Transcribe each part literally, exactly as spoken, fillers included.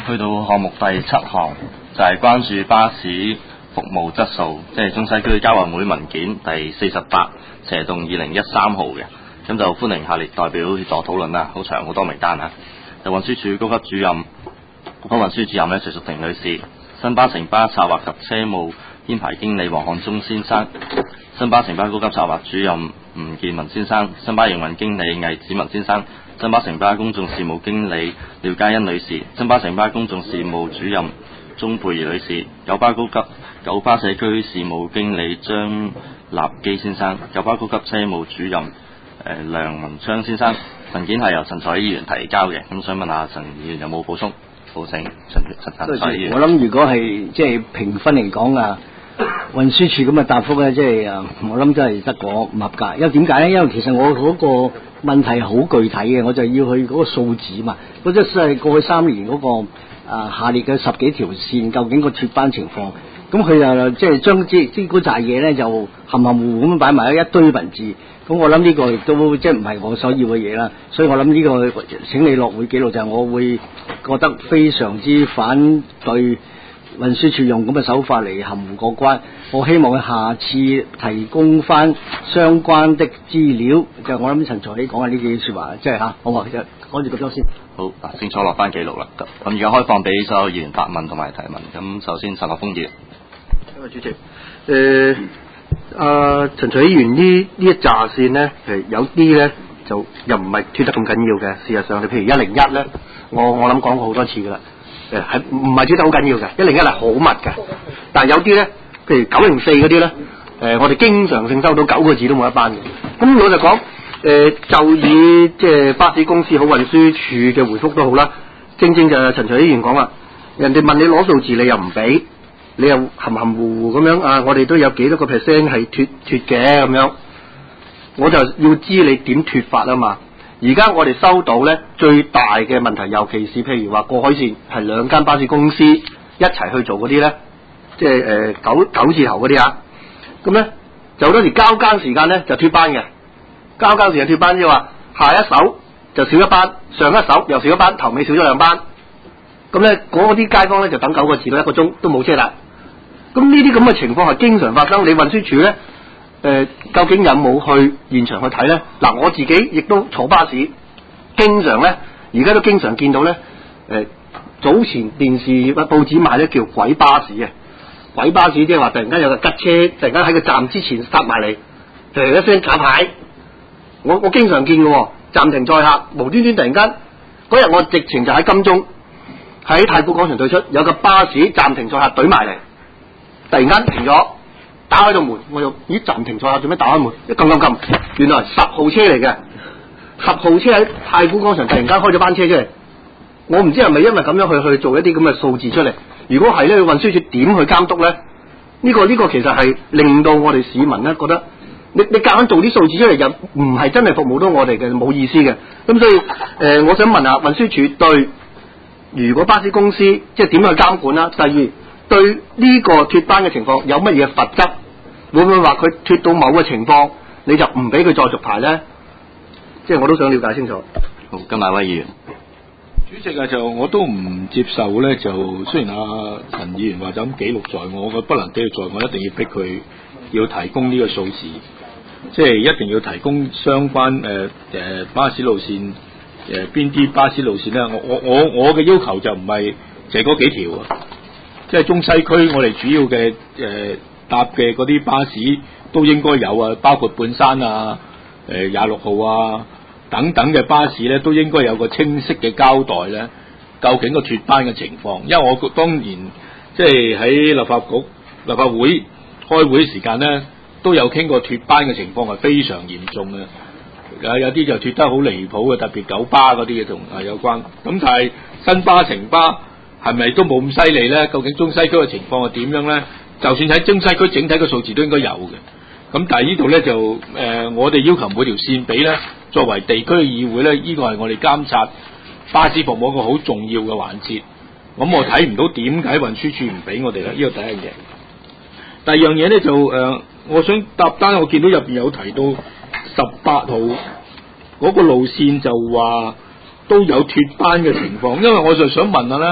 去到項目第七項，就係、是、關注巴士服務質素，即係中西區交運會文件第四十八斜動二零一三號嘅，咁就歡迎下列代表協助討論啦，好長好多名單啊！就運輸署高級主任、高級運輸主任咧徐淑婷女士，新巴城巴策劃及車務編排經理黃漢忠先生，新巴城巴高級策劃主任吳建文先生，新巴營運經理魏子文先生，新巴城巴公眾事務經理廖嘉欣女士，新巴城巴公眾事務主任鍾佩儀女士，九巴高級九巴社區事務經理張立基先生，九巴高級車務主任誒、呃、梁文昌先生。文件係由陳彩議員提交嘅，咁想問下陳議員有冇補充？好，請陳陳陳彩議員。 我諗如果係即係評分嚟講啊，運輸署咁嘅答覆咧，即係啊，我諗真係得個唔合格。因為點解咧？因為其實我嗰個問題好具體嘅，我就要去嗰個數字嘛。嗰即係過去三年嗰、嗰個啊下列嘅十幾條線，究竟個脫班情況？咁佢就即係將即係嗰扎嘢咧，就含含糊糊咁擺埋喺一堆文字。咁我諗呢個亦都即係唔係我所要嘅嘢啦，所以我諗呢個請你落會記錄就係我會覺得非常之反對運輸署用咁嘅手法嚟含糊過關。我希望佢下次提供翻相關的資料，就我諗陳財你講嘅呢幾句説話，即係嚇，好啊，就講住咁多先。 好，嗱，清楚落翻記錄啦。咁而家開放俾所有議員發問同埋提問。咁首先陳學鋒議員。 多謝主席。誒、呃。啊，陳徐議員呢呢一紮線呢，誒有啲呢就又唔係脫得咁緊要嘅。事實上，你譬如一零一呢，我我諗講過好多次噶啦，誒係唔係脫得好緊要嘅？一零一係好密嘅，但係有啲呢，譬如九零四嗰啲呢，誒、呃、我哋經常性收到九個字都冇一班嘅。咁老實講，誒、呃、就以即係巴士公司好、運輸署嘅回覆都好啦，正正就係陳徐議員講啦，人哋問你攞數字，你又唔俾。你又含含糊糊咁樣啊！我哋都有幾多個 percent 係脫脫嘅咁樣，我就要知你點脫法啊嘛！而家我哋收到咧最大嘅問題，尤其是譬如話過海線係兩間巴士公司一齊去做嗰啲咧，即係誒、呃、九九字頭嗰啲啊，咁咧就好多時交更時間咧就脫班嘅，交更時間脫班即係話下一手就少一班，上一手又少一班，頭尾少咗兩班，咁咧嗰啲街坊咧就等九個字到一個鐘都冇車啦。咁呢啲咁嘅情況係經常發生，你運輸署咧，誒、呃、究竟有冇去現場去睇咧？嗱，我自己亦都坐巴士，經常咧，而家都經常見到咧，誒、呃、早前電視報紙賣咧叫鬼巴士嘅，鬼巴士即係話突然間有個吉車，突然間喺個站之前剎埋嚟，噥一聲打牌，我我經常見嘅喎，暫停載客，無端端突然間嗰日我直情就喺金鐘，喺太古廣場對出有個巴士暫停載客懟埋嚟。突然間停咗，打開道門，我又咦暫停咗，做咩打開門？一撳撳撳，原來十號車嚟嘅，十號車喺太古廣場突然間開咗班車出嚟。我唔知係咪因為咁樣去去做一啲咁嘅數字出嚟？如果係咧，運輸署點去監督咧？呢、呢個呢、呢個其實係令到我哋市民咧覺得，你你夾硬做啲數字出嚟，又唔係真係服務到我哋嘅，冇意思嘅。咁所以誒、呃，我想問下運輸署對，如果巴士公司即係點去監管啦？第二。對呢個脫班嘅情況有乜嘢罰則？會唔會話佢脫到某個情況，你就唔俾佢再續牌咧？即係我都想了解清楚。 好，金馬威議員。 主席啊，就我都唔接受咧。就雖然阿陳議員話就咁記錄在我，我不能記錄在我，一定要逼佢要提供呢個數字，即係一定要提供相關誒誒、呃、巴士路線誒邊啲巴士路線咧。我我我我嘅要求就唔係就係嗰幾條啊。即係中西區，我哋主要嘅誒、呃、搭嘅嗰啲巴士都應該有啊，包括半山啊、誒廿六號啊等等嘅巴士咧，都應該有個清晰嘅交代咧，究竟個脫班嘅情況。因為我當然即係喺立法局、立法會開會時間咧，都有傾過脫班嘅情況係非常嚴重嘅，有有啲就脫得好離譜嘅，特別九巴嗰啲嘢同係有關。咁但係新巴、城巴係咪都冇咁犀利咧？究竟中西區嘅情況係點樣咧？就算喺中西區整體嘅數字都應該有嘅。咁但係呢度咧就誒、呃，我哋要求每條線俾咧，作為地區嘅議會咧，呢、這個係我哋監察巴士服務一個好重要嘅環節。咁我睇唔到點解運輸署唔俾我哋咧？呢個第一樣嘢。第二樣嘢咧就誒、呃，我想搭單，我見到入邊有提到十八號嗰個路線就話都有脫班嘅情況，因為我就想問下咧，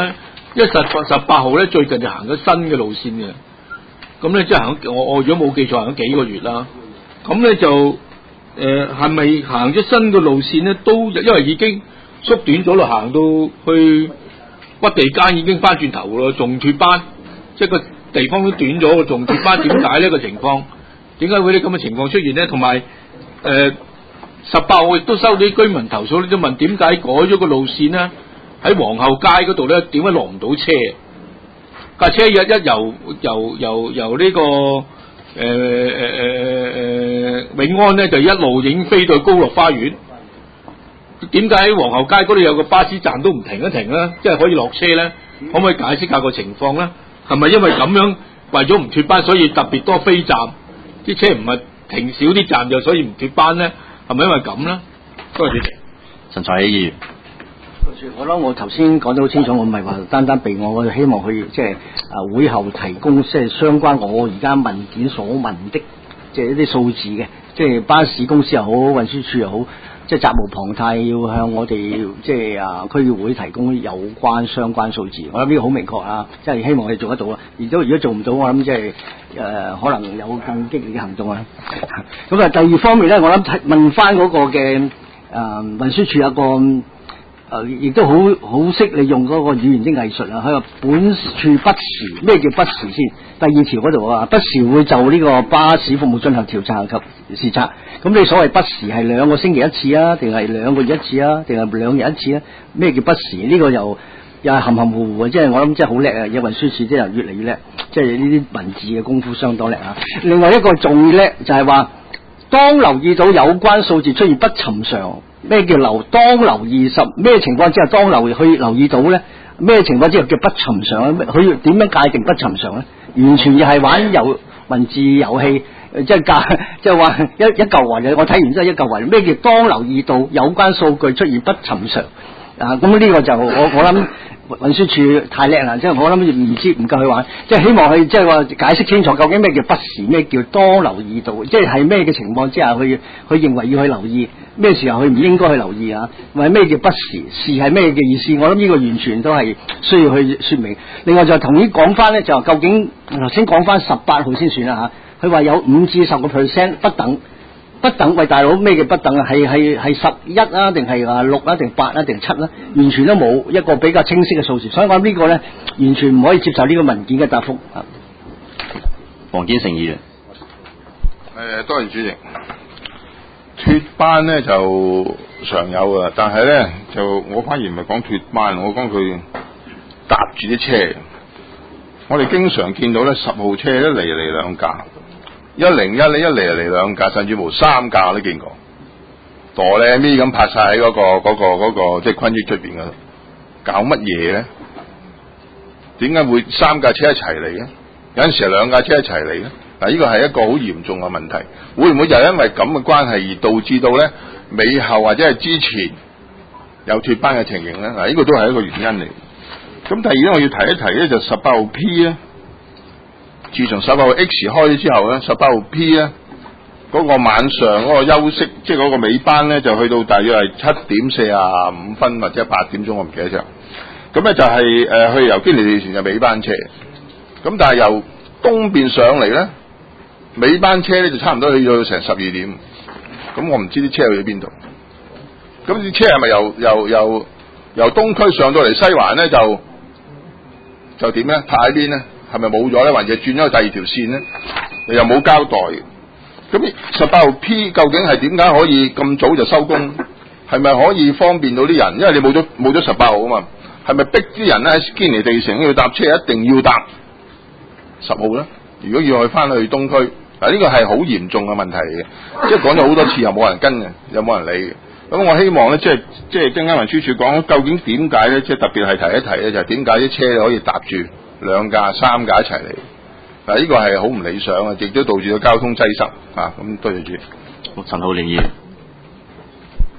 因為十十八號咧最近就行咗新嘅路線嘅，咁咧即係行咗我我如果冇記錯行咗幾個月啦，咁咧就誒係咪行咗新嘅路線咧？都因為已經縮短咗咯，行到去屈地間已經翻轉頭咯，仲脫班，即係個地方都短咗個仲脫班，點解呢個情況？點解會啲咁嘅情況出現咧？同埋誒十八號亦都收到啲居民投訴，都問點解改咗個路線咧？喺皇后街嗰度咧，點解落唔到車？架車一一由由由由呢、這個誒誒誒誒永安咧，就一路影飛到高樂花園。點解喺皇后街嗰度有個巴士站都唔停一停咧？即係可以落車咧？可唔可以解釋下個情況咧？係咪因為咁樣為咗唔脫班，所以特別多飛站？啲車唔係停少啲站就所以唔脫班咧？係咪因為咁咧？多謝主席。 陳才喜議員。 我諗我頭先講得好清楚，我唔係話單單備我，我希望佢即係啊會後提供即係相關我而家文件所問的，即係一啲數字嘅，即係巴士公司又好，運輸署又好，即係責無旁貸要向我哋即係啊區議會提供有關相關數字。我諗呢個好明確啊，即係希望佢做得到啊。而都如果做唔到，我諗即係誒可能有更激烈嘅行動啊。咁啊，第二方面咧，我諗問翻嗰個嘅誒、呃、運輸署有個。誒，亦、呃、都好好識利用嗰個語言的藝術啊！佢話本處不時，咩叫不時先？第二條嗰度啊，不時會就呢個巴士服務進行調查及視察。咁你所謂不時係兩個星期一次啊，定係兩個月一次啊，定係兩日一次啊？咩叫不時？呢、這個又又係含含糊糊嘅，即係我諗即係好叻啊！有運輸署即係越嚟越叻，即係呢啲文字嘅功夫相當叻啊！另外一個仲叻就係話，當留意到有關數字出現不尋常。咩叫留？當留意十咩情況之下當留去留意到咧？咩情況之下叫不尋常咧？佢點樣界定不尋常咧？完全又係玩遊文字遊戲，即係界即係話一一嚿雲嘅。我睇完之後一嚿雲。咩叫當留意到有關數據出現不尋常？啊，咁呢個就我我諗運輸署太叻啦，即係我諗唔知唔夠佢玩，即係希望佢即係話解釋清楚究竟咩叫不時，咩叫當留意到，即係係咩嘅情況之下去佢認為要去留意。咩時候佢唔應該去留意啊？或者咩叫不時？時係咩嘅意思？我諗呢個完全都係需要去說明。另外就同意講翻咧，就究竟頭先講翻十八號先算啦吓。佢話有五至十個 percent 不等，不等。喂，大佬咩叫不等啊？係係係十一啊，定係啊六啊，定八啊，定七啊？完全都冇一個比較清晰嘅數字。所以我諗呢個咧，完全唔可以接受呢個文件嘅答覆啊。 黃堅成議員。 誒，多謝主席。脫班咧就常有噶，但係咧就我反而唔係講脫班，我講佢搭住啲車。我哋經常見到咧十號車一嚟嚟兩架，一零一咧一嚟嚟兩架，甚至乎三架我都見過。墮咧咪咁拍晒喺嗰個嗰、嗰個嗰、嗰個即係昆益出邊嗰度，搞乜嘢咧？點解會三架車一齊嚟咧？有陣時係兩架車一齊嚟咧？嗱，呢個係一個好嚴重嘅問題，會唔會就係因為咁嘅關係而導致到咧尾後或者係之前有脫班嘅情形咧？嗱，呢個都係一個原因嚟。咁第二咧，我要提一提咧，就十八號 P 咧，自從十八號 X 開咗之後咧，十八號 P 咧嗰個晚上嗰個休息，即係嗰個尾班咧，就去到大約係七點四十五分或者八點鐘，我唔記得咗。咁咧就係、是、誒、呃、去由堅尼地城嘅尾班車，咁但係由東邊上嚟咧。尾班車咧就差唔多去到成十二點，咁我唔知啲車去咗邊度。咁啲車係咪由由由由東區上到嚟西環咧？就就點咧？泊喺邊咧？係咪冇咗咧？或者轉咗去第二條線咧？又冇交代。咁十八號 P 究竟係點解可以咁早就收工？係咪可以方便到啲人？因為你冇咗冇咗十八號啊嘛，係咪逼啲人咧喺堅尼地城要搭車一定要搭十號咧？如果要去翻去東區？嗱，呢個係好嚴重嘅問題嚟嘅，即係講咗好多次又冇人跟嘅，又冇人理嘅。咁我希望咧，即係即係陣間運輸署講，究竟點解咧？即係特別係提一提咧，就係點解啲車可以搭住兩架、三架一齊嚟？嗱，呢個係好唔理想啊，亦都導致到交通擠塞啊！咁多謝主席。 陳浩濂議員。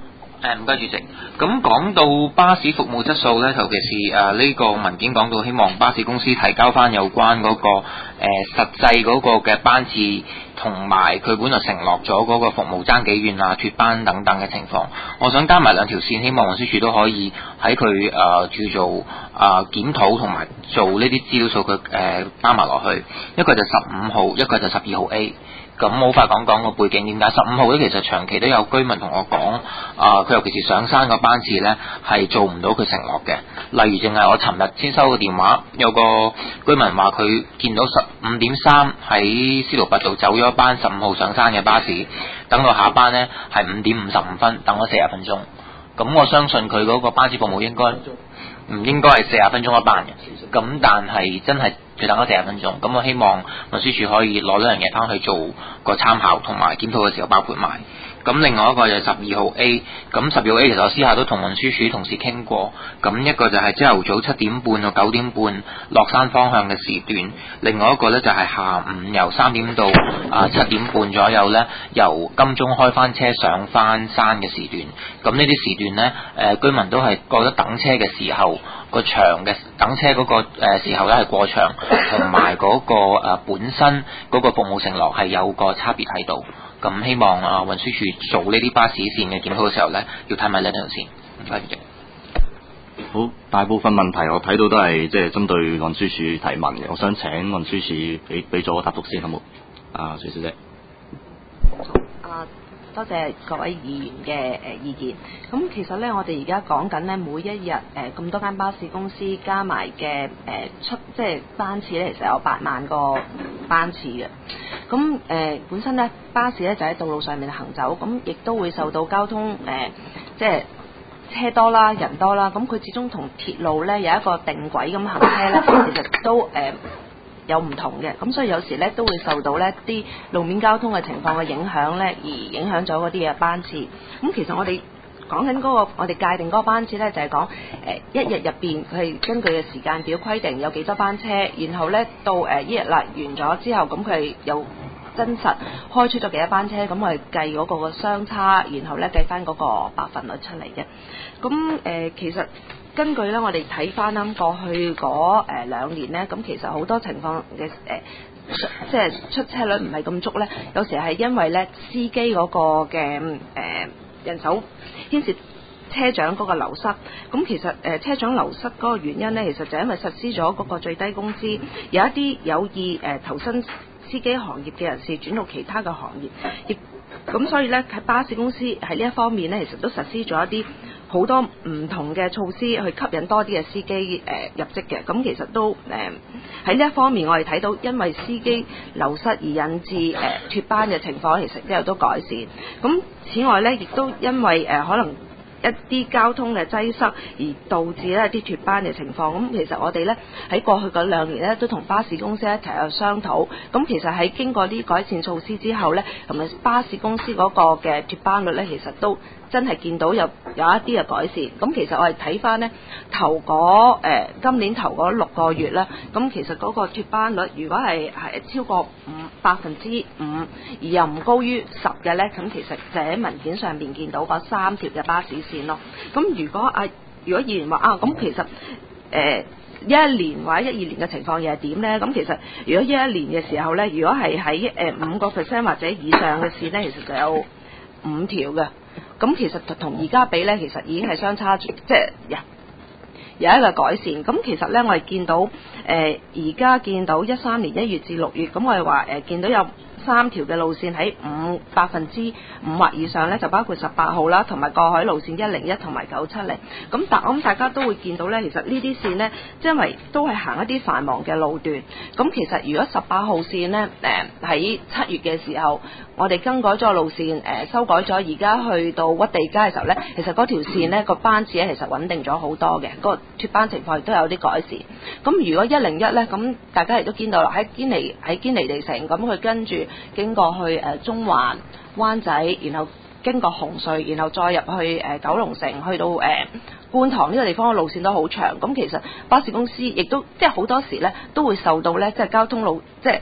誒唔該主席，咁講到巴士服務質素咧，尤其是誒呢個文件講到希望巴士公司提交翻有關嗰、那個誒、呃、實際嗰個嘅班次，同埋佢本來承諾咗嗰個服務爭幾遠啊、脫班等等嘅情況，我想加埋兩條線，希望運輸署都可以喺佢誒叫做啊檢討同埋做呢啲資料數據誒包埋落去，一個就十五號，一個就十二號 A。咁好快講講個背景點解？十五號咧，其實長期都有居民同我講，啊、呃，佢尤其是上山個班次咧係做唔到佢承諾嘅。例如，淨係我尋日先收個電話，有個居民話佢見到十五點三喺司徒拔道走咗一班十五號上山嘅巴士，等到下班咧係五點五十五分，等咗四十分鐘。咁我相信佢嗰個巴士服務應該唔應該係四十分鐘一班嘅，咁但係真係佢等咗四十分鐘。咁我希望運輸署可以攞呢樣嘢翻去做個參考，同埋檢討嘅時候包括埋。咁另外一個就係十二號 A， 咁十二號 A 其實我私下都同運輸署同事傾過，咁一個就係朝頭早七點半到九點半落山方向嘅時段，另外一個呢就係下午由三點到啊七點半左右呢，由金鐘開翻車上翻山嘅時段。咁呢啲時段呢，誒、呃、居民都係覺得等車嘅時候個長嘅等車嗰個誒時候呢係過長，同埋嗰個誒本身嗰個服務承諾係有個差別喺度。咁希望啊運輸署做呢啲巴士線嘅檢討嘅時候呢，要睇埋呢條線。唔該，主席。 好，大部分問題我睇到都係即係針對運輸署提問嘅，我想請運輸署俾俾咗個答覆先，好冇？啊，徐小姐。 啊，多謝各位議員嘅誒意見。咁其實呢，我哋而家講緊呢，每一日誒咁多間巴士公司加埋嘅誒出即係班次呢，其實有八萬個班次嘅。咁誒、呃、本身咧巴士咧就喺道路上面行走，咁亦都會受到交通誒、呃、即係車多啦、人多啦，咁佢始終同鐵路咧有一個定軌咁行車咧，其實都誒、呃、有唔同嘅，咁所以有時咧都會受到咧啲路面交通嘅情況嘅影響咧，而影響咗嗰啲嘅班次。咁其實我哋講緊嗰個我哋界定嗰個班次咧，就係講誒一日入邊佢係根據嘅時間表規定有幾多班車，然後咧到誒一日啦完咗之後，咁佢係有真實開出咗幾多班車，咁我哋計嗰個個相差，然後咧計翻嗰個百分率出嚟嘅。咁誒、呃、其實根據咧我哋睇翻啦，過去嗰誒兩年咧，咁其實好多情況嘅誒。即係出車率唔係咁足咧，有時係因為咧司機嗰個嘅誒、呃、人手牽涉車長嗰個流失。咁其實誒、呃、車長流失嗰個原因咧，其實就因為實施咗嗰個最低工資，有一啲有意誒、呃、投身司機行業嘅人士轉到其他嘅行業，亦咁所以咧喺巴士公司喺呢一方面咧，其實都實施咗一啲好多唔同嘅措施去吸引多啲嘅司機誒、呃、入職嘅。咁其實都誒喺呢一方面，我哋睇到因為司機流失而引致誒脫、呃、班嘅情況，其實都有都改善。咁此外咧，亦都因為誒、呃、可能一啲交通嘅擠塞而導致咧一啲脫班嘅情況。咁其實我哋咧喺過去嗰兩年咧都同巴士公司一齊去商討。咁其實喺經過啲改善措施之後咧，同埋巴士公司嗰個嘅脫班率咧，其實都真係見到有有一啲嘅改善。咁其實我哋睇翻呢頭嗰誒、呃、今年頭嗰六個月啦，咁其實嗰個脫班率如果係係超過五百分之五，而又唔高於十嘅咧，咁其實就喺文件上邊見到嗰三條嘅巴士線咯。咁如果啊，如果議員話啊，咁其實誒。呃一一年或者一二年嘅情況又係點呢？咁其實如果一一年嘅時候呢，如果係喺誒五個 percent 或者以上嘅線呢，其實就有五條嘅。咁其實同而家比呢，其實已經係相差即係有一個改善。咁其實呢，我哋見到誒而家見到一三年一月至六月，咁我哋話誒見到有三條嘅路線喺五百分之五或以上咧，就包括十八號啦，同埋過海路線一零一同埋九七零。咁但我諗大家都會見到咧，其實呢啲線呢，因為都係行一啲繁忙嘅路段。咁其實如果十八號線呢，誒喺七月嘅時候，我哋更改咗個路線，誒、呃、修改咗，而家去到屈地街嘅時候咧，其實嗰條線呢個班次咧其實穩定咗好多嘅，個脫班情況亦都有啲改善。咁如果一零一咧，咁大家亦都見到啦，喺堅尼喺堅尼地城，咁佢跟住經過去誒中環、灣仔，然後經過紅隧，然後再入去誒九龍城，去到誒觀塘呢個地方嘅路線都好長。咁其實巴士公司亦都即係好多時咧都會受到咧即係交通路即係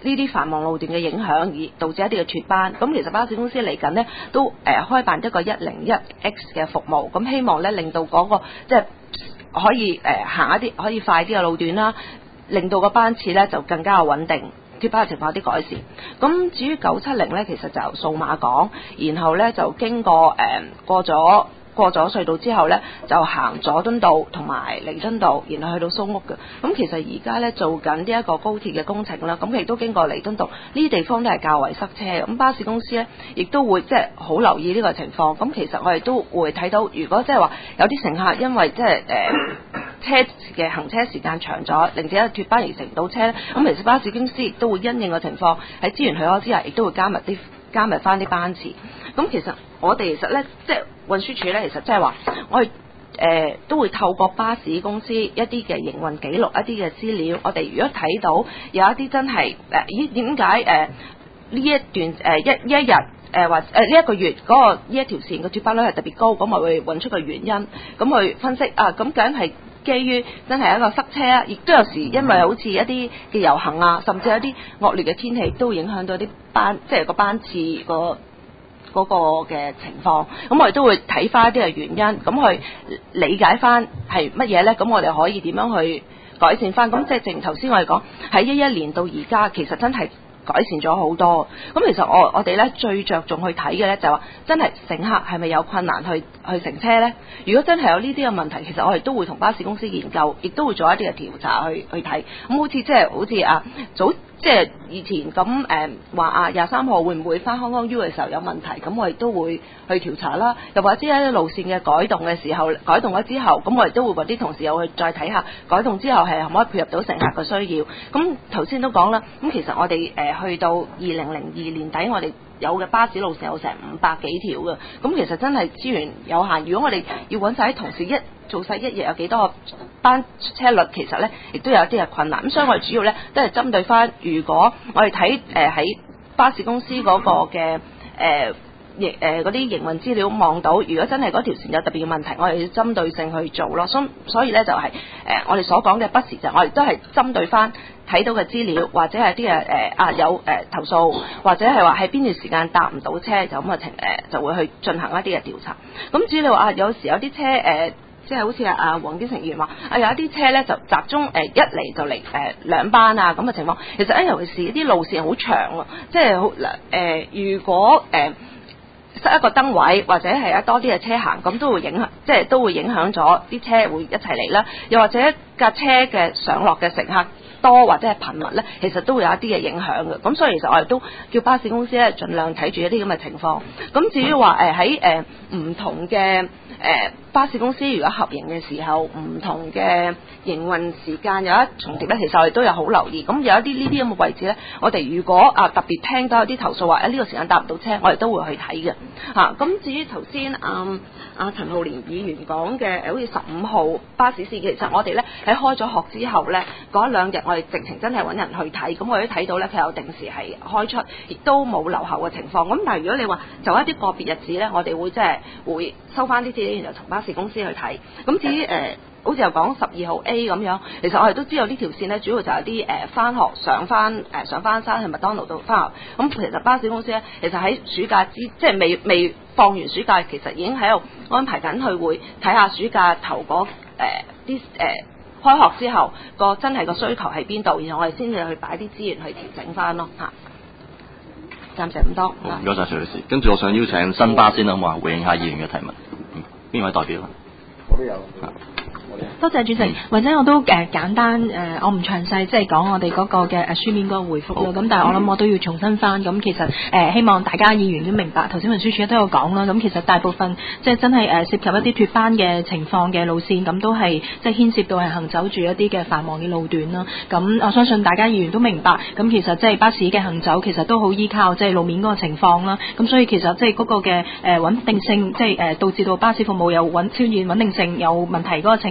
呢啲繁忙路段嘅影響，而導致一啲嘅脫班。咁其實巴士公司嚟緊呢，都誒、呃、開辦一個一零一 X 嘅服務，咁希望咧令到嗰、那個即係可以誒、呃、行一啲可以快啲嘅路段啦，令到個班次咧就更加穩定，脫班嘅情況有啲改善。咁至於九七零咧，其實就數碼港，然後咧就經過誒、呃、過咗。過咗隧道之後呢，就行佐敦道同埋彌敦道，然後去到蘇屋嘅。咁其實而家呢，做緊呢一個高鐵嘅工程啦，咁亦都經過彌敦道呢啲地方都係較為塞車。咁巴士公司呢，亦都會即係好留意呢個情況。咁其實我哋都會睇到，如果即係話有啲乘客因為即係誒車嘅行車時間長咗，令至一脫班而乘唔到車呢，咁其實巴士公司亦都會因應個情況喺資源許可之下，亦都會加密啲加密翻啲班次。咁其實我哋其實咧，即係運輸署咧，其實即係話，我哋誒、呃、都會透過巴士公司一啲嘅營運記錄、一啲嘅資料，我哋如果睇到有一啲真係誒，咦點解誒呢一段誒、呃、一一日誒或誒呢一個月嗰、那個呢一條線嘅脫班率係特別高，咁我會揾出個原因，咁去分析啊，咁究竟係基於真係一個塞車啊，亦都有時因為好似一啲嘅遊行啊，甚至有啲惡劣嘅天氣都會影響到啲班，即係個班次個。嗰個嘅情況，咁我哋都會睇翻一啲嘅原因，咁去理解翻係乜嘢呢？咁我哋可以點樣去改善翻？咁即係正如頭先我哋講，喺一一年到而家，其實真係改善咗好多。咁其實我我哋咧最着重去睇嘅咧就係話，真係乘客係咪有困難去去乘車呢？如果真係有呢啲嘅問題，其實我哋都會同巴士公司研究，亦都會做一啲嘅調查去去睇。咁好似即係好似啊早。即係以前咁誒話啊廿三號會唔會翻康康 U 嘅時候有問題，咁我哋都會去調查啦。又或者一啲路線嘅改動嘅時候，改動咗之後，咁我哋都會揾啲同事又去再睇下改動之後係可唔可以配合到乘客嘅需要。咁頭先都講啦，咁其實我哋誒、呃、去到二零零二年底，我哋有嘅巴士路線有成五百幾條嘅，咁其實真係資源有限。如果我哋要揾晒啲同事一做晒一日有幾多個班車率，其實咧亦都有一啲嘅困難。咁所以我哋主要咧都係針對翻，如果我哋睇誒喺巴士公司嗰個嘅誒營誒嗰啲營運資料望到，如果真係嗰條線有特別嘅問題，我哋要針對性去做咯。所所以咧就係、是、誒、呃、我哋所講嘅不時就我哋都係針對翻睇到嘅資料，或者係啲誒誒啊有誒、呃、投訴，或者係話喺邊段時間搭唔到車，就咁嘅情誒就會去進行一啲嘅調查。咁至於你話啊，有時有啲車誒。呃即係好似啊啊黃堅成議員話啊有一啲車咧就集中誒、呃、一嚟就嚟誒、呃、兩班啊咁嘅情況，其實咧尤其是啲路線好長啊，即係好誒如果誒、呃、塞一個燈位或者係有多啲嘅車行，咁都會影響，即係都會影響咗啲車會一齊嚟啦，又或者架車嘅上落嘅乘客多或者係頻密咧，其實都會有一啲嘅影響嘅。咁所以其實我哋都叫巴士公司咧盡量睇住一啲咁嘅情況。咁至於話誒喺誒唔同嘅誒、呃、巴士公司如果合營嘅時候，唔同嘅營運時間有一重疊咧，其實我哋都有好留意。咁有一啲呢啲咁嘅位置咧，我哋如果啊特別聽到有啲投訴話誒呢個時間搭唔到車，我哋都會去睇嘅嚇。咁、啊、至於頭先啊啊陳浩濂議員講嘅誒好似十五號巴士線，其實我哋咧喺開咗學之後咧嗰一兩日，我哋直情真係揾人去睇，咁我哋都睇到咧佢有定時係開出，亦都冇留後嘅情況。咁但係如果你話就一啲個別日子咧，我哋會即係會收翻啲資料，然後同巴士公司去睇。咁至於誒、呃，好似又講十二號 A 咁樣，其實我哋都知道呢條線咧，主要就係啲誒翻學上翻誒、呃、上翻山去麥當勞度翻學。咁其實巴士公司咧，其實喺暑假之即係未未放完暑假，其實已經喺度安排緊去會睇下暑假頭嗰啲誒。開學之後個真係個需求喺邊度，然後我哋先至去擺啲資源去調整翻咯嚇。暫時咁多。 唔該晒徐女士，跟住我想邀請新巴先好嘛，回應下議員嘅提問。嗯，邊位代表？ 我都有。 多謝主席，或者我都誒、呃、簡單誒、呃，我唔詳細即係講我哋嗰個嘅誒書面嗰個回覆咯。咁但係我諗我都要重申翻，咁其實誒、呃、希望大家議員都明白，頭先運輸署都有講啦。咁其實大部分即係真係誒涉及一啲脫班嘅情況嘅路線，咁都係即係牽涉到係行走住一啲嘅繁忙嘅路段啦。咁我相信大家議員都明白，咁其實即係巴士嘅行走其實都好依靠即係路面嗰個情況啦。咁所以其實即係嗰個嘅誒穩定性，即係誒導致到巴士服務有穩出現穩定性有問題嗰個情況。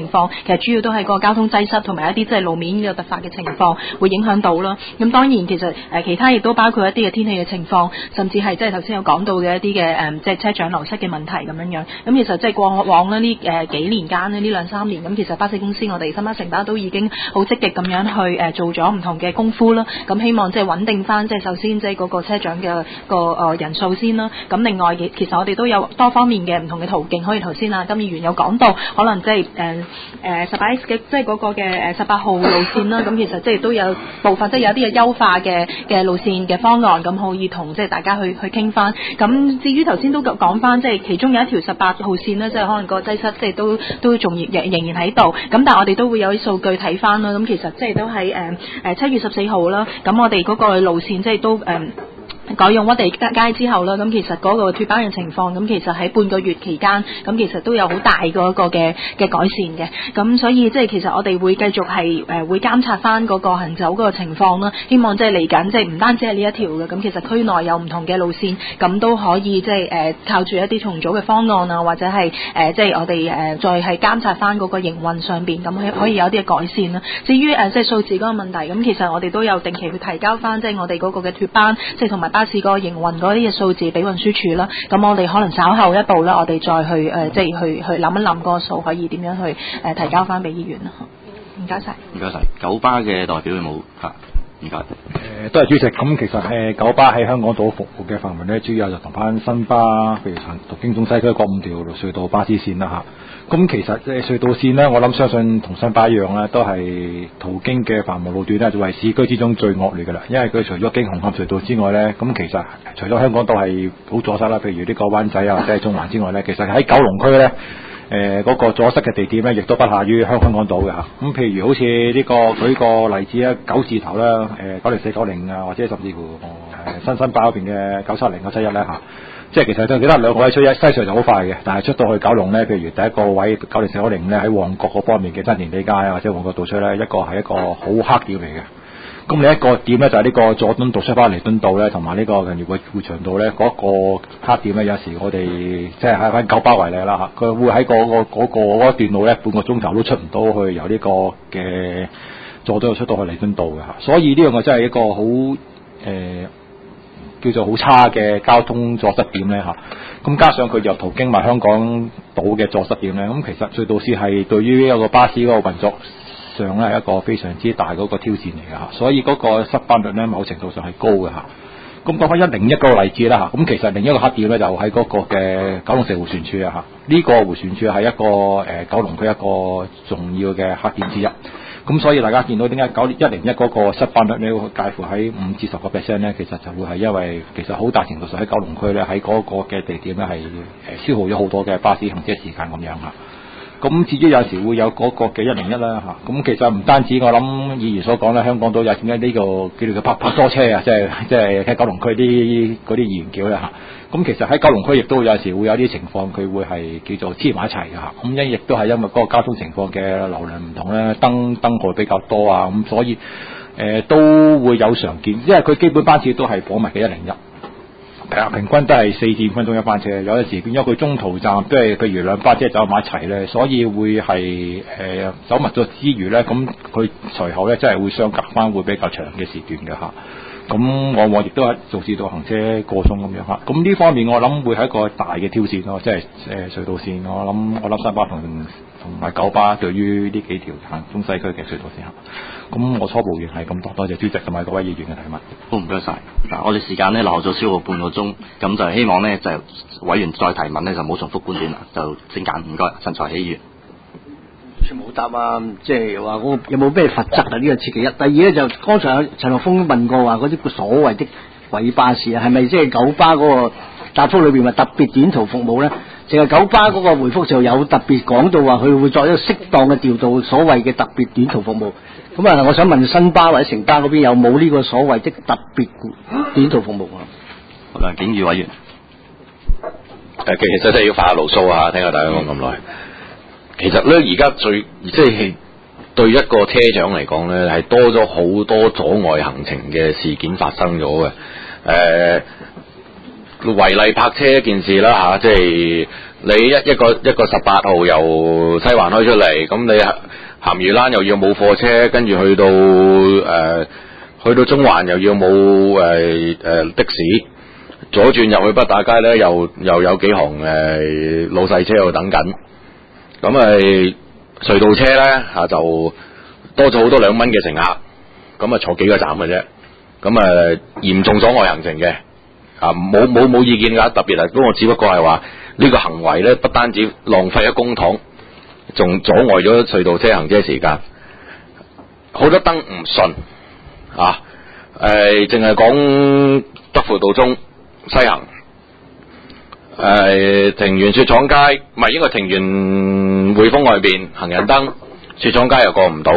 況，其實主要都係個交通擠塞同埋一啲即係路面嘅突發嘅情況會影響到啦。咁當然其實誒、呃、其他亦都包括一啲嘅天氣嘅情況，甚至係即係頭先有講到嘅一啲嘅誒即係車長流失嘅問題咁樣樣。咁其實即係過往咧呢誒幾年間呢，呢兩三年咁，其實巴士公司我哋新巴城巴都已經好積極咁樣去誒、呃、做咗唔同嘅功夫啦。咁希望即係穩定翻即係首先即係嗰個車長嘅個誒人數先啦。咁另外其實我哋都有多方面嘅唔同嘅途徑，可以頭先啊金議員有講到，可能即係誒誒十八 S 嘅即係嗰個嘅誒十八號路線啦。咁其實即係都有部分即係有啲嘅優化嘅嘅路線嘅方案，咁可以同即係大家去去傾翻。咁至於頭先都講翻，即係其中有一條十八號線呢，即係可能個擠塞即係都都仲仍仍然喺度。咁但係我哋都會有啲數據睇翻啦。咁其實即係都喺誒誒七月十四號啦。咁我哋嗰個路線即係都誒。呃改用屈地街之後啦，咁其實嗰個脫班嘅情況，咁其實喺半個月期間，咁其實都有好大嗰個嘅嘅改善嘅。咁所以即係其實我哋會繼續係誒會監察翻嗰個行走嗰個情況啦。希望即係嚟緊即係唔單止係呢一條嘅，咁其實區內有唔同嘅路線，咁都可以即係誒靠住一啲重組嘅方案啊，或者係誒即係我哋誒再係監察翻嗰個營運上邊，咁可以有啲嘅改善啦。至於誒即係數字嗰個問題，咁其實我哋都有定期去提交翻即係我哋嗰個嘅脫班，即係同埋巴士個營運嗰啲嘅數字俾運輸署啦，咁我哋可能稍後一步啦，我哋再去誒、呃，即係去去諗一諗個數可以點樣去誒、呃、提交翻俾議員啦。唔該晒， 唔該晒。九巴嘅代表有冇嚇？唔該。 誒，多謝主席。咁其實誒九巴喺香港島服務嘅範圍咧，主要就同翻新巴，譬如途經中西區嗰五條隧道巴士線啦嚇。咁其實誒隧道線咧，我諗相信同新巴一樣咧，都係途經嘅繁忙路段咧，就係市區之中最惡劣嘅啦。因為佢除咗經紅磡隧道之外咧，咁其實除咗香港島係好阻塞啦，譬如呢個灣仔啊或者係中環之外咧，其實喺九龍區咧。誒嗰、呃那個阻塞嘅地點咧，亦都不下於香香港島嘅嚇。咁譬如好似呢、這個舉個例子咧，九字頭啦，誒九零四九零啊，或者甚至乎誒、呃、新新巴嗰邊嘅九七零九七一咧嚇。即係其實都記得兩個位出一西隧就好快嘅，但係出到去九龍咧，譬如第一個位九零四九零咧喺旺角嗰方面嘅真田地街啊，或者旺角道出咧，一個係一個好黑點嚟嘅。咁另一個點咧就係、是、呢個佐敦道出翻彌敦道咧，同埋呢個近住匯匯長道咧嗰、那個黑點咧，有時我哋即係喺翻九巴為例啦嚇，佢會喺、那個、那個嗰、那個那個、段路咧半個鐘頭都出唔到去，由呢個嘅佐敦道出到去彌敦道嘅嚇，所以呢樣嘢真係一個好誒、呃、叫做好差嘅交通阻塞點咧嚇。咁加上佢又途經埋香港島嘅阻塞點咧，咁其實隧道線係對於一個巴士嗰個運作上咧係一個非常之大嗰個挑戰嚟嘅嚇，所以嗰個失班率咧某程度上係高嘅嚇。咁講翻一零一嗰個例子啦嚇，咁其實另一個黑點咧就喺嗰個嘅九龍城迴旋處啊嚇，呢個迴旋處係一個誒九龍區一個重要嘅黑點之一。咁所以大家見到點解九一零一嗰個失班率咧介乎喺五至十個 percent 咧，其實就會係因為其實好大程度上喺九龍區咧喺嗰個嘅地點咧係誒消耗咗好多嘅巴士行車時間咁樣嚇。咁至於有時會有嗰個嘅一零一啦嚇，咁其實唔單止我諗議員所講咧，香港都有點解呢個叫做拍拍拖車啊，即係即係喺九龍區啲嗰啲議員叫咧嚇。咁其實喺九龍區亦都有時會有啲情況，佢會係叫做黐埋一齊嘅嚇。咁因亦都係因為嗰個交通情況嘅流量唔同咧，燈燈號比較多啊，咁所以誒、呃、都會有常見，因為佢基本班次都係火密嘅一零一。係啊，平均都係四至五分鐘一班車，有陣時變咗佢中途站都係譬如兩班車走埋一齊咧，所以會係誒、呃、走密咗之餘咧，咁佢隨後咧真係會相隔翻會比較長嘅時段嘅嚇。咁往往亦都係導致到行車過鬆咁樣嚇。咁呢方面我諗會係一個大嘅挑戰咯，即係誒隧道線。我諗我諗新巴同同埋九巴對於呢幾條行中西區嘅隧道線嚇。咁我初步完係咁多，多謝主席同埋各位議員嘅提問。 好，唔該晒。嗱，我哋時間咧留咗超過半個鐘，咁就希望咧就委員再提問咧就冇重複觀點啦，就精簡。唔該，陳才喜議員。 冇答啊！即係話嗰個有冇咩罰則啊？呢個設計一。第二咧就剛才陳學鋒問過話嗰啲所謂的偽巴士啊，係咪即係九巴嗰個答覆裏邊話特別短途服務咧？淨係九巴嗰個回覆就有特別講到話佢會作一個適當嘅調度，所謂嘅特別短途服務。咁啊，我想問新巴或者城巴嗰邊有冇呢個所謂的特別短途服務啊？ 好啦，警務委員。 誒，其實真係要發下牢騷啊！聽下大家講咁耐。其實咧，而家最即係對一個車長嚟講咧，係多咗好多阻礙行程嘅事件發生咗嘅。誒、呃，違例泊車一件事啦嚇、啊，即係你一一個一個十八號由西環開出嚟，咁你鹹魚欄又要冇貨車，跟住去到誒、呃、去到中環又要冇誒誒的士，左轉入去北打街咧，又又有幾行誒、呃、老細車喺度等緊，咁誒隧道車咧嚇、啊、就多咗好多兩蚊嘅乘客，咁啊坐幾個站嘅啫，咁啊嚴重阻礙行程嘅。啊，冇冇冇意見㗎，特別係，咁我只不過係話呢個行為咧，不單止浪費咗公帑，仲阻礙咗隧道車行車時間。好多燈唔順啊，誒，淨係講德輔道中西行，誒、呃，停完雪廠街，唔係應該停完匯豐外邊行人燈，雪廠街又過唔到，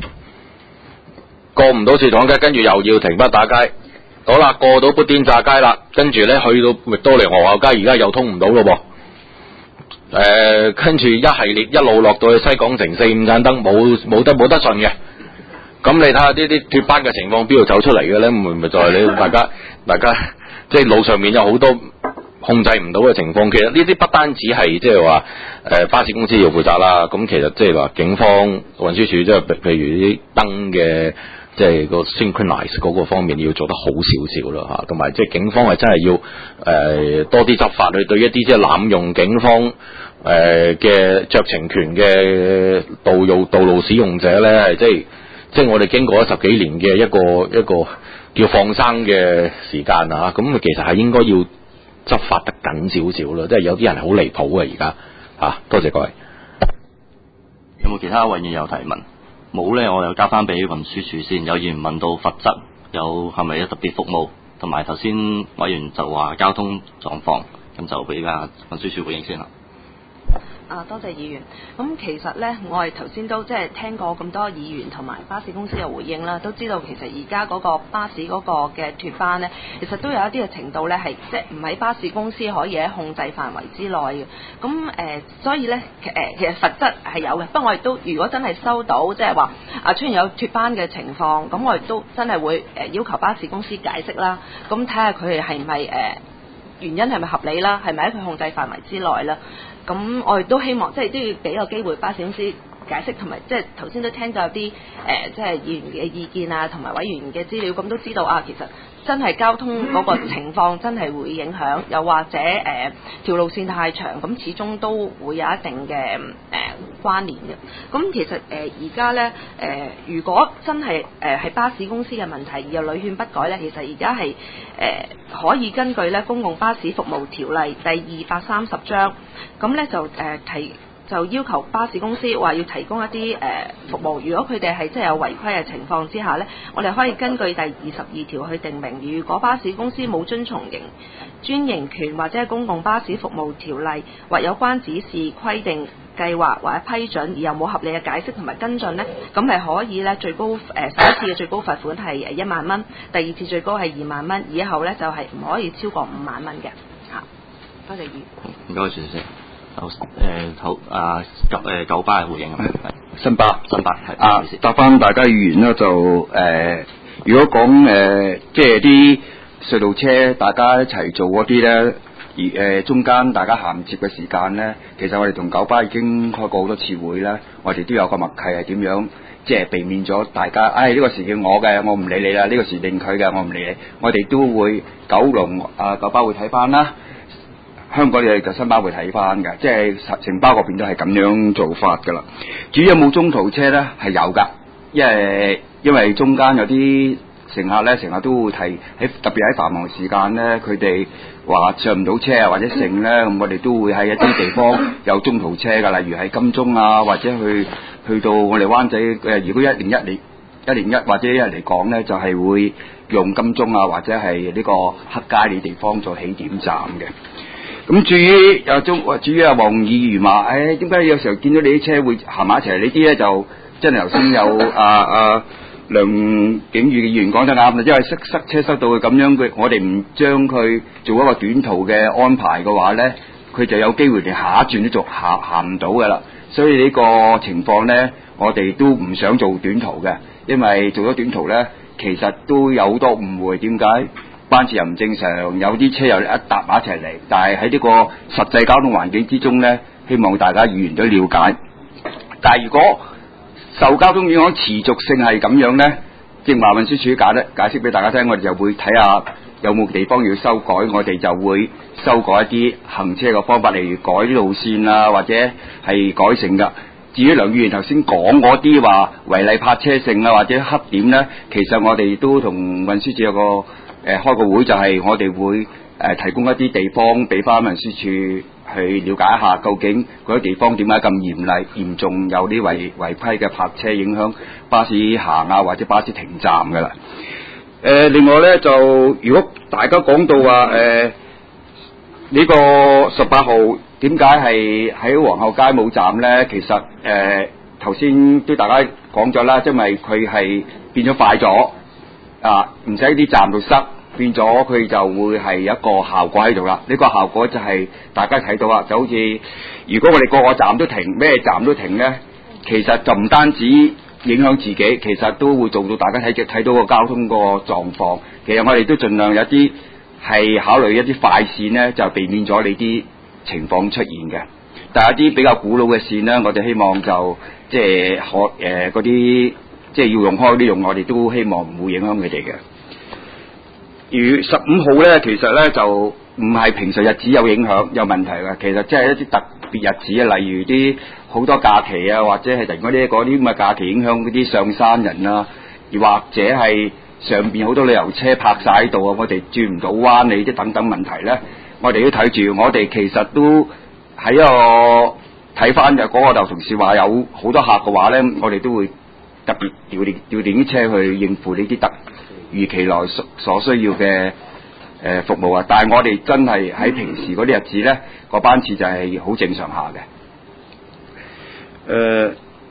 過唔到雪廠街，跟住又要停北打街。好啦，過到砵甸乍街啦，跟住咧去到域多利河岸街，而家又通唔到咯噃。誒、呃，跟住一系列一路落到去西港城四五盞燈，冇冇得冇得順嘅。咁你睇下呢啲脫班嘅情況邊度走出嚟嘅咧？咪咪就係你大家大家即係路上面有好多控制唔到嘅情況。其實呢啲不單止係即係話誒巴士公司要負責啦，咁其實即係話警方運輸署即係譬如啲燈嘅。即係個 synchronize 嗰個方面要做得好少少咯嚇，同埋即係警方係真係要誒、呃、多啲執法去對一啲即係濫用警方誒嘅酌情權嘅道路道路使用者咧，係即係即係我哋經過咗十幾年嘅一個一個叫放生嘅時間啊，咁其實係應該要執法得緊少少咯，即係有啲人係好離譜嘅而家嚇。多謝各位。 有冇其他委員有提問？冇咧，我又交翻俾運輸署先。有議員問到罰則，有係咪有特別服務，同埋頭先委員就話交通狀況，咁就俾阿運輸署回應先啦。 啊，多謝議員。咁其實呢，我哋頭先都即係聽過咁多議員同埋巴士公司嘅回應啦，都知道其實而家嗰個巴士嗰個嘅脫班呢，其實都有一啲嘅程度呢，係即係唔喺巴士公司可以喺控制範圍之內嘅。咁誒、呃，所以呢，誒、呃、其實罰則係有嘅。不過我哋都如果真係收到即係話啊出現有脫班嘅情況，咁我哋都真係會誒要求巴士公司解釋啦。咁睇下佢哋係唔係誒原因係咪合理啦？係咪喺佢控制範圍之內啦？咁我哋都希望即係都要俾個機會巴士公司解釋，同埋即係頭先都聽到有啲誒、呃、即係議員嘅意見啊，同埋委員嘅資料，咁都知道啊，其實真係交通嗰個情況真係會影響，又或者誒、呃、條路線太長，咁始終都會有一定嘅誒、呃、關聯嘅。咁其實誒而家咧誒，如果真係誒係巴士公司嘅問題而又屢勸不改咧，其實而家係誒可以根據咧《公共巴士服務條例》第二百三十章，咁咧就誒、呃、提。就要求巴士公司話要提供一啲誒、呃、服務，如果佢哋係真係有違規嘅情況之下呢，我哋可以根據第二十二條去定明，如果巴士公司冇遵從營專營權或者係公共巴士服務條例或有關指示規定計劃或者批准而又冇合理嘅解釋同埋跟進呢，咁係可以呢最高誒、呃、首一次嘅最高罰款係誒一萬蚊，第二次最高係二萬蚊，以後呢就係、是、唔可以超過五萬蚊嘅嚇。多謝議員。 唔該，主席。好誒好啊九誒九巴嘅回應係咪？ 新巴新巴係啊，答翻大家議員啦，就誒、呃，如果講誒、呃，即係啲隧道車大家一齊做嗰啲咧，而誒、呃、中間大家銜接嘅時間咧，其實我哋同九巴已經開過好多次會啦，我哋都有個默契係點樣，即係避免咗大家，唉、哎、呢、這個時段我嘅，我唔理你啦，呢、這個時段佢嘅，我唔理你，我哋都會九龍啊九巴會睇翻啦。香港嘅就新巴會睇翻嘅，即係城巴嗰邊都係咁樣做法噶啦。至於有冇中途車咧，係有噶，因為因為中間有啲乘客咧，成日都會提喺特別喺繁忙時間咧，佢哋話上唔到車啊或者剩咧，咁我哋都會喺一啲地方有中途車噶，例如喺金鐘啊，或者去去到我哋灣仔誒，如果一零一嚟一零一或者一日嚟講咧，就係、是、會用金鐘啊或者係呢個黑街嘅地方做起點站嘅。咁至於阿中，至於阿黃議員話，誒點解有時候見到你啲車會行埋一齊？呢啲咧就真係頭先有阿阿梁景宇嘅議員講得啱啦，因為塞塞車塞到佢咁樣，佢我哋唔將佢做一個短途嘅安排嘅話咧，佢就有機會連下一轉都做行行唔到噶啦。所以呢個情況咧，我哋都唔想做短途嘅，因為做咗短途咧，其實都有好多誤會。點解？ 班次又唔正常，有啲車又一搭埋一齊嚟，但係喺呢個實際交通環境之中呢，希望大家議員都了解。但係如果受交通影響持續性係咁樣呢，正話運輸署解咧解釋俾大家聽，我哋就會睇下有冇地方要修改，我哋就會修改一啲行車嘅方法，例如改路線啊，或者係改成㗎。至於梁議員頭先講嗰啲話違例泊車性啊，或者黑點呢，其實我哋都同運輸署有個誒、呃、開個會，就係我哋會誒、呃、提供一啲地方俾翻運輸署去了解一下，究竟嗰啲地方點解咁嚴厲嚴重有啲違違規嘅泊車影響巴士行啊，或者巴士停站㗎啦。誒、呃，另外呢，就如果大家講到話誒呢個十八號點解係喺皇后街冇站呢？其實誒頭先都大家講咗啦，因為佢係變咗快咗啊，唔使啲站度塞，變咗佢就會係一個效果喺度啦。呢、這個效果就係大家睇到啦，就好似如果我哋個個站都停，咩站都停呢，其實就唔單止影響自己，其實都會做到大家睇睇到個交通個狀況。其實我哋都盡量有啲係考慮一啲快線呢，就避免咗你啲情況出現嘅。但係一啲比較古老嘅線呢，我哋希望就即係可誒嗰啲即係要用開啲用，我哋都希望唔會影響佢哋嘅。如十五號呢，其實呢就唔係平常日子有影響有問題嘅，其實即係一啲特別日子啊，例如啲好多假期啊，或者係突然嗰啲嗰啲咁嘅假期影響嗰啲上山人啊，而或者係上邊好多旅遊車泊晒喺度啊，我哋轉唔到彎，你啲等等問題呢，我哋都睇住。我哋其實都喺一個睇翻嘅嗰個劉同事話有好多客嘅話呢，我哋都會特別調調調電啲車去應付呢啲突如其來所所需要嘅誒服務啊。但係我哋真係喺平時嗰啲日子呢，個班次就係好正常下嘅。誒、呃。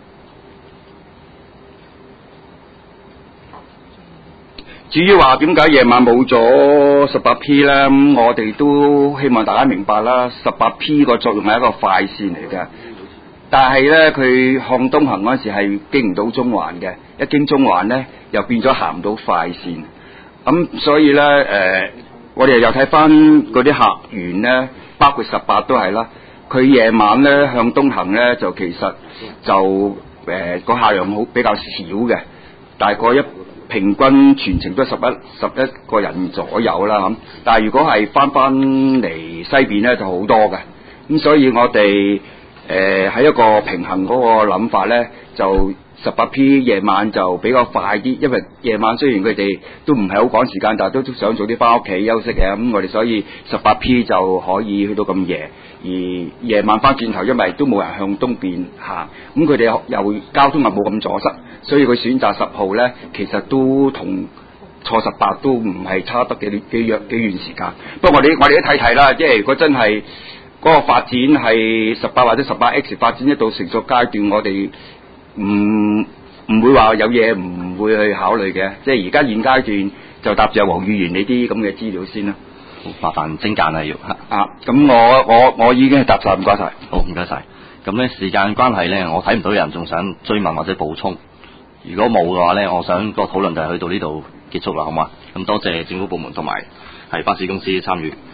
至於話點解夜晚冇咗十八 P 呢？咁我哋都希望大家明白啦。十八 P 個作用係一個快線嚟嘅，但係呢，佢向東行嗰時係經唔到中環嘅，一經中環呢，又變咗行唔到快線。咁所以呢，誒、呃，我哋又睇翻嗰啲客源呢，包括十八都係啦。佢夜晚呢，向東行呢，就其實就誒個、呃、客量好比較少嘅，大概一。平均全程都十一十一個人左右啦咁，但係如果係翻翻嚟西邊咧就好多嘅，咁所以我哋誒喺一個平衡嗰個諗法咧，就十八 P 夜晚就比較快啲，因為夜晚雖然佢哋都唔係好趕時間，但係都想早啲翻屋企休息嘅，咁我哋所以十八 P 就可以去到咁夜，而夜晚翻轉頭，因為都冇人向東邊行，咁佢哋又交通又冇咁阻塞。所以佢選擇十號呢，其實都同錯十八都唔係差得幾幾遠幾遠時間。不過我哋我哋都睇睇啦，即係如果真係嗰個發展係十八或者十八 X 發展一到成熟階段，我哋唔唔會話有嘢唔會去考慮嘅。即係而家現階段就答住阿黃議員你啲咁嘅資料先啦。 麻煩精簡啊要啊，咁我我我已經係答晒，唔該晒。 好，唔該晒。咁咧時間關係呢，我睇唔到有人仲想追問或者補充。如果冇嘅話呢，我想個討論就係去到呢度結束啦，好嘛？咁多謝政府部門同埋係巴士公司參與。